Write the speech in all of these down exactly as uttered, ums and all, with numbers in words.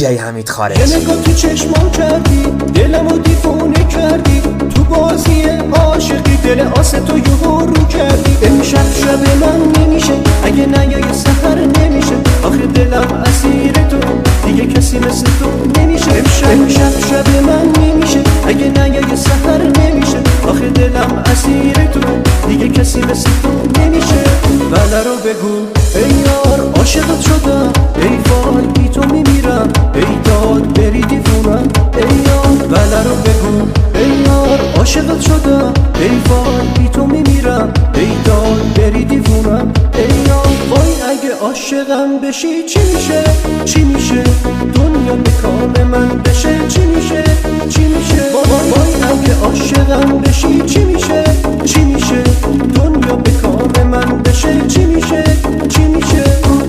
جی حمید خارجی. یه نگاه تو چشمام کردی، دلمو دیوونه کردی، تو بازی عاشقی دل آسه تو یهو رو کردی. امشب شب من نمیشه اگه نیای سحر نمیشه، آخه دلم اسیر تو دیگه کسی مثل تو نمیشه. امشب امشب شب من نمیشه اگه نیای سحر نمیشه، آخه دلم اسیر تو دیگه کسی مثل تو نمیشه. بله رو بگو ای یار عاشقت شدم، ای وای بی تو میمیرم، ای داد بری دیوونم ای یار. بله رو بگو ای یار عاشقت شدم، ای وای بی تو میمیرم، ای داد بری دیوونم ای یار. وای اگه عاشقم بشی چی میشه چی میشه، دنیا به کام من بشه چی میشه چی میشه. وای وای اگه عاشقم بشی چی میشه چی میشه، دنیا به کام من بشه چی میشه چی میشه.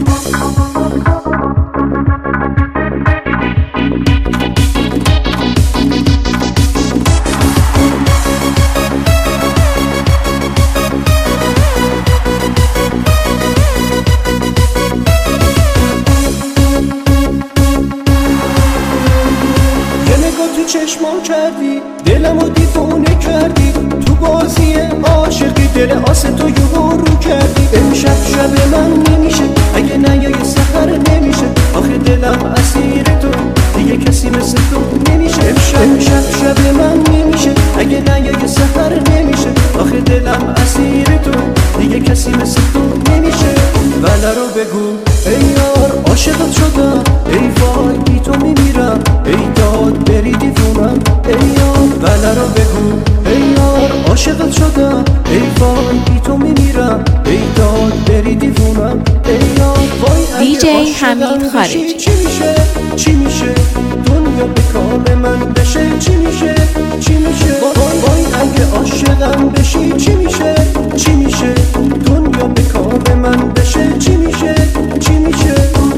چشمام کردی، دلمو دیوونه کردی، تو بازی عاشقی دل آسه تو یهو رو کردی. امشب شب من نمیشه اگه نیای سحر نمیشه، آخه دلم اسیر تو دیگه کسی مثل تو نمیشه. امشب امشب شب من نمیشه اگه نیای سحر نمیشه، آخه دلم اسیر تو دیگه کسی مثل تو نمیشه. بله رو بگو ای یار عاشقت شدم، ای وای بی تو میمیرم، ای داد بری دیوونم ای یار. بله رو بگو ای یار عاشقت شدم، ای وای بی تو میمیرم، ای داد بری دیوونم ای یار. وای دی جی حمید خارجی. چی میشه چی میشه، دنیا به کام من بشه چی میشه چی میشه. وای وای اگه عاشقم بشی چی میشه چی میشه، دنیا به کام من بشه چی میشه چی میشه.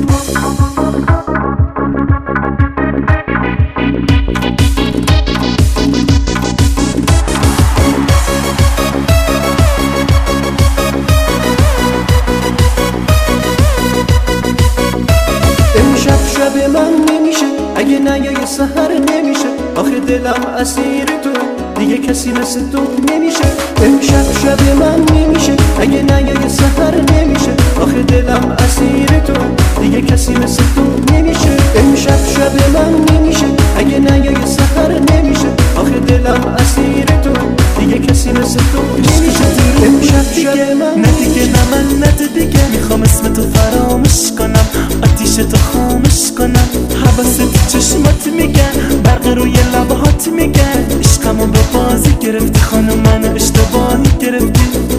امشب شب من نمیشه اگه نیای سحر نمیشه، آخه دلم اسیر تو دیگه کسی مثل تو نمیشه. امشب شب من نمیشه اگه نیای سحر نمیشه، آخه دلم اسیر تو دیگه کسی مثل تو نمیشه. امشب شب من نمیشه اگه نیای سحر نمیشه، آخه دلم اسیر تو دیگه کسی مثل تو نمیشه. امشب شب من نه دیگه نه من نه دیگه، میخوام اسم تو فراموش کنم، آتیش تو خاموش کنم. حواست چشمات میگن، برق روی لبهات میگن، عشقمو به بازی گرفتی خانم، منو اشتباهی گرفتی.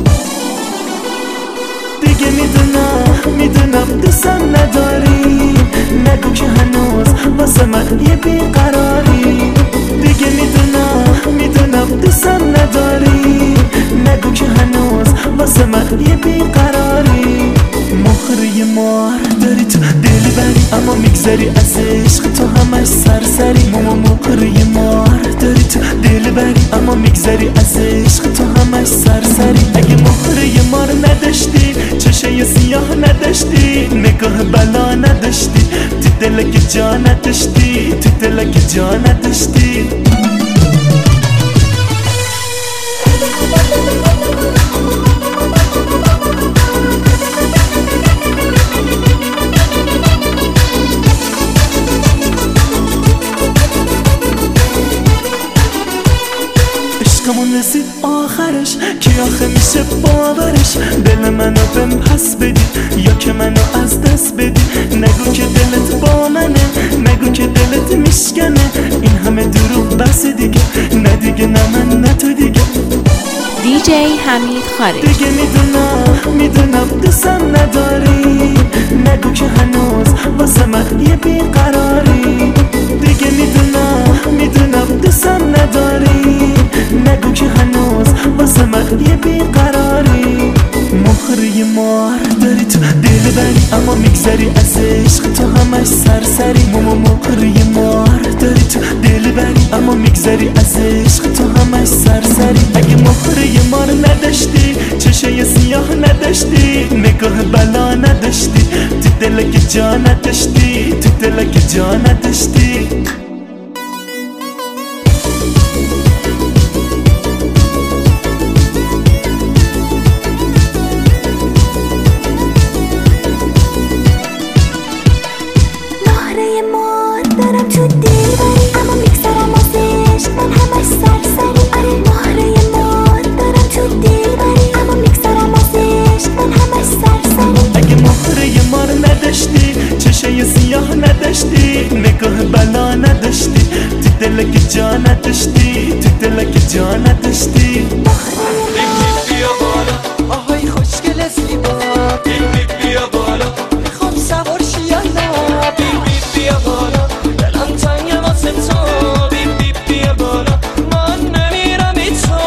دیگه میدونم میدونم دوستم نداری، نگو که هنوز واسه من یه بیقراری. دیگه میدونم میدونم دوستم نداری، نگو که هنوز واسه من یه بیقراری. مهره مار داری تو دل بری، اما میگذری از عشق تو همش سرسری. ماما مهره مار داری تو دل بری، اما میگذری از عشق تو همش سرسری. اگه مهره مار نداشتی، چشه سیاه نداشتی، نگاه بلا نداشتی، تو دلک جا نداشتی، تو دلک جا نداشتی. عشقمون رسید آخرش، کی آخه میشه باورش؟ دل منو بهم پس بدی یا که منو از دست بدی. نگو که دلت با منه، نگو که دلت میشکنه، این همه دروغ بس دیگه، نه دیگه نه من نه تو دیگه. دی جی حمید خارجی. دیگه میدونم میدونم دوستم نداری، نگو که هنوز واسه من یه بیقراری. دیگه میدونم میدونم دوستم نداری، نگو که هنوز واسه من یه بیقراری. مهره مار داری تو دل بری، اما میگذری از عشق تو همش سرسری. ماما مهره مار داری تو دل بری، اما میگذری از عشق تو همش سرسری. اگه مهره مار نداشتی، چشه سیاه نداشتی، نگاه بلا نداشتی، تو دلک جا نداشتی، تو دل دل که جا نداشتی. مهره مار دارم تو دلبری اما میگذرم ازش من همش سرسری. آره مهره مار دارم تو دلبری اما میگذرم ازش من همش سرسری. اگه مهره مار نداشتی، چشای سیاه نداشتی، نگاه بلا نداشتی، تو دل که جا نداشتی، تو دل که جا نداشتی. بیا بالا آهای خوشگل زیبا، بیا بالا میخوام سوار شی یالا. بیا بالا دلم تنگه واسه تو. بیا بالا من نمیرم ای تو.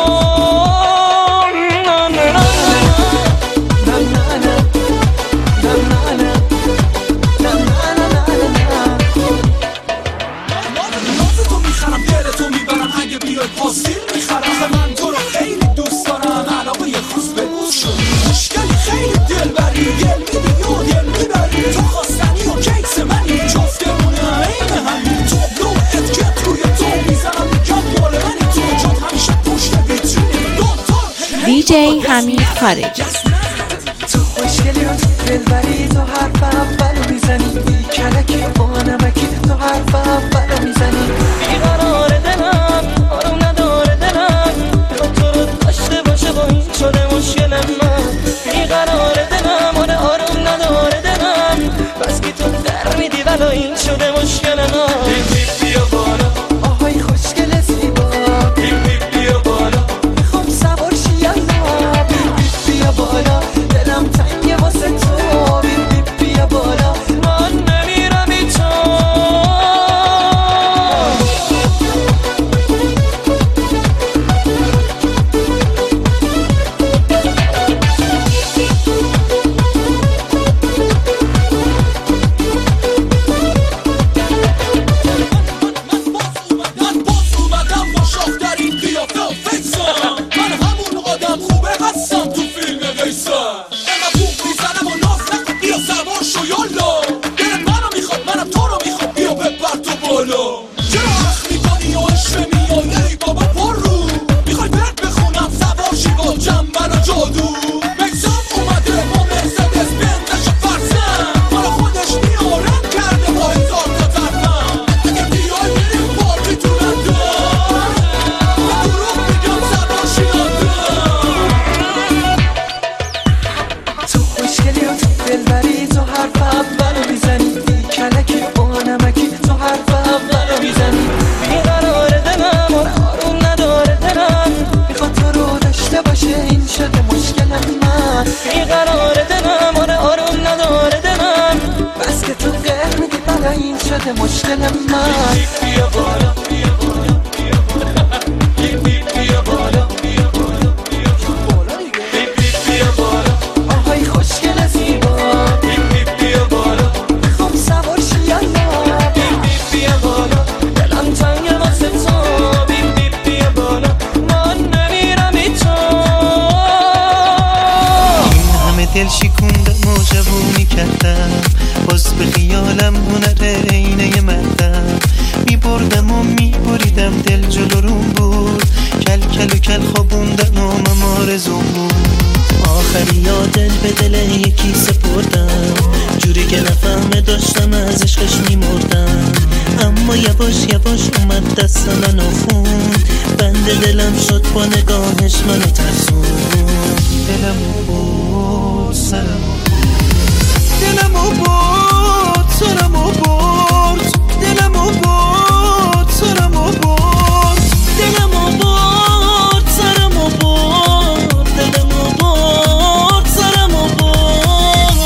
نه نه نه نه نه نه نه. ناز تو میخرم دل تو میبرم اگه بیای پاستیل میخرم. من تو رو خیلی دوست دارم علاقه خاص به دوست شد. مشکلی خیلی دل بری دل میدی و دل میبری. تو خواستنی و کیس منی جفتمونه این همین. تو نوعت که توی تو میزنم میگم بال منی. تو جد همیشه پشت ویترینی دوتار دی جی حمید خارجی. تو خوشگلی و تو دلبری. تو حرف اولو میزنی بی کلکی با نمکی. تو حرف اولو میزنی. بیقرار دلم آروم نداره دلم. میخواد تو رو داشته باشه با این شده مشکل من. بیقرار دلم آره آروم نداره دلم. بس که تو در میدی ولی این شده مشکل من. بیا بالا آهای خوشگل زیبا. بیا بالا میخوام سوار شی یالا. بیا بالا دلم تنگه واسه تو. بیا بالا من نمیرم ای تو. من باز اومدم با شاخ در این قیافه و فکسم. من همون آدم خوبه هستم تو فیلم قیصر. انقدر بوق میزنم و ناز نکن بیا سوار شو یالا. دلت منو میخواد منم تو رو میخواد بیا ببر تو بالا. چرا اخ میکنی و عشق میای ای بابا پر رو. میخوای برد بخونم سوار شی با جنبن و جادو. میزم اومده با مرسدس بنزش و فرسم. مالا خودش میارم کرده با هزار تا طرفم. اگه بیای بریم پارتی تو لندن. من دروغ میگم سوار شی لندن. تو خوشگلی و تو دلبری. تو حرف اولو میزنی بی کلکی با نمکی. تو حرف اولو میزنی. بیقرار دلم آره آروم نداره دلم. میخواد تو رو داشته باشه این شده مشکل من. بیقرار دلم آره آروم نداره دلم. بس که تو قهر میدی بلا این شده مشکل من. بیا بالا بیا بالا بیا بالا. بیا بالا بیا بالا بیا بالا آهای خوشگل زیبا. بیا بالا میخوام سوار شی یالا. بیا بالا دلم تنگه واسه تو. بیا بالا من نمیرم ای تو. این همه دل شکوندم و جوونی کردم. باز به خیالم هنر عینه مردم. میبردم و میبریدم دل جلو روم بود. کل کل و کل خوابوندم و من آرزوم بود. آخری یا دل به دل یکی سپردم. جوری که نفهمه داشتم از عشقش میمردم. اما یواش یواش اومد دست منو خوند. بند دلم شد با نگاهش منو ترسوند. دلمو بود سرمو دلمو بود سرمو برد. دلمو بود سرمو برد. دلمو بود سرمو برد. دلمو بود سرمو برد.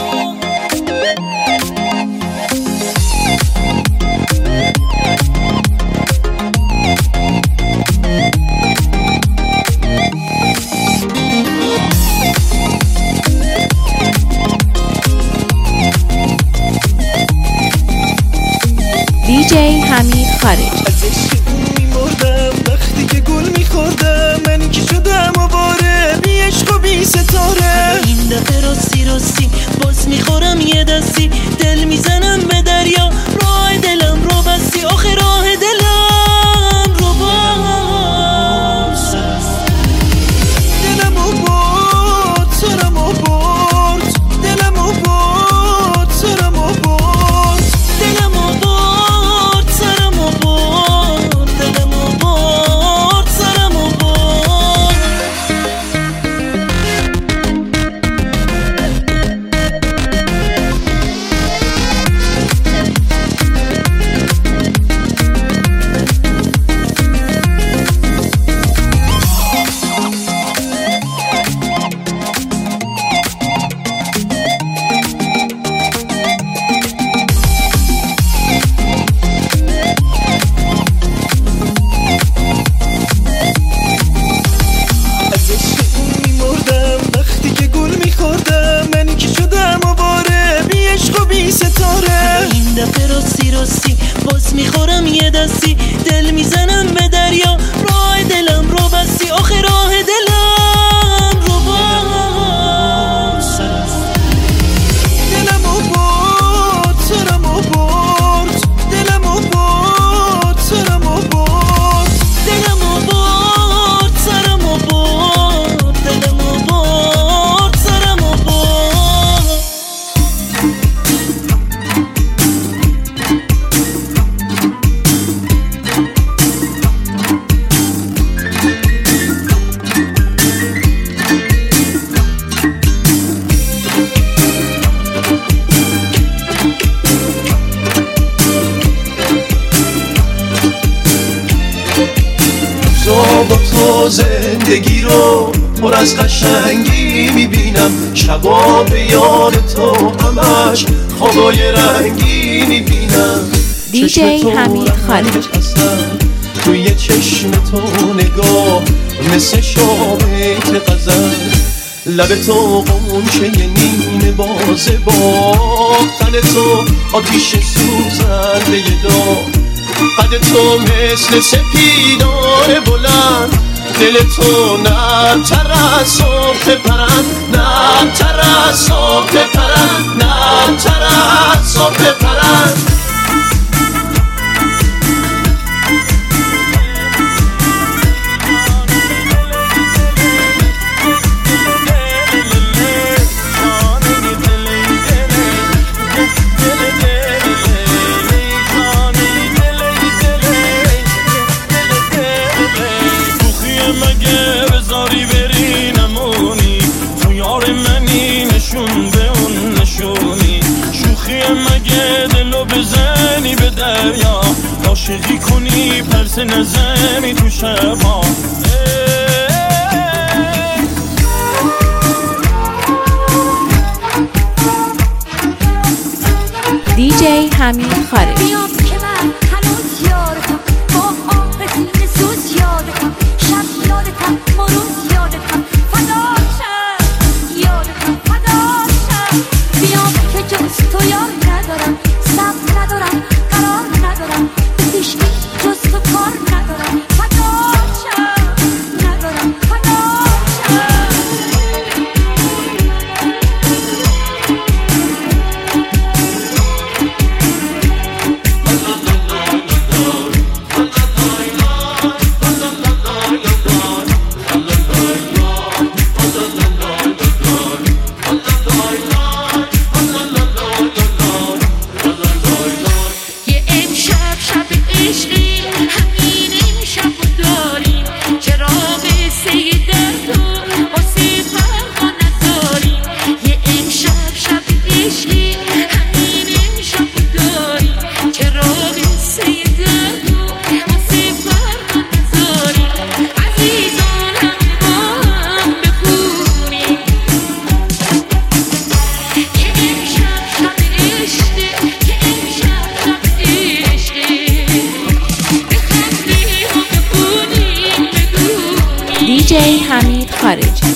دی جی حمید خارجی. از عشق میمردم وقتی که گل میخوردم. من که شدم آواره بی عشق و بی ستاره. این دفعه راستی راستی باز میخورم یه دستی. دل میزنم به دریا و زندگی رو پر از قشنگی میبینم. شبا به یاد تو همش خوابای رنگی میبینم. دیجی حمید خالقی. توی چشم تو نگاه مثل شابیت غزل، لب تو قنچه نیمه بازه با تن تو آتیش سوزنده داغ. قد تو مثل سپیدار بلند، دل تو نرم‌تر از صبح پرند، نرم‌تر از صبح پرند، نرم‌تر از صبح پرند. عاشقی کنی پرس نزنی تو شبا. دیجی حمید خالقی. بیام که من هنوز یادتم، با آه سینه سوز یادتم، شب یادتم، روز یادتم، فداشم یادتم، فداشم. بیام که جز تو یاد ندارم، صبر ندارم، قرار ندارم، هیچ جز تو کار ندارم، فداشم ندارم، فداشم. دیجی حمید خارجی.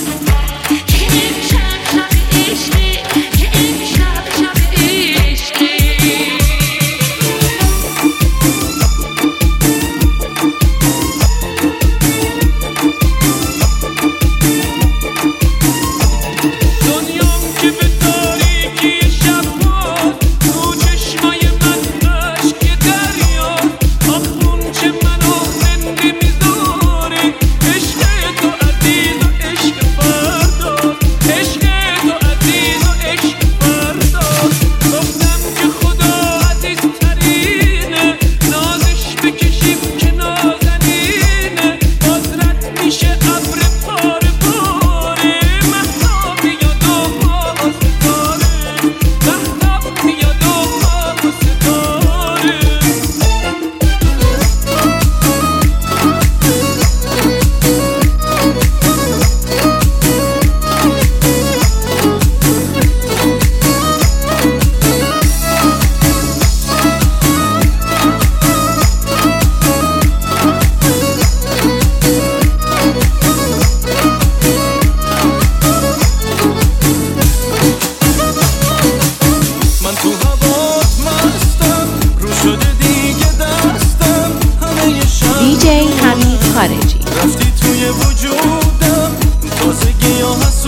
دیجی حمید خارجی. رفتی توی وجودم، تازگی ها هست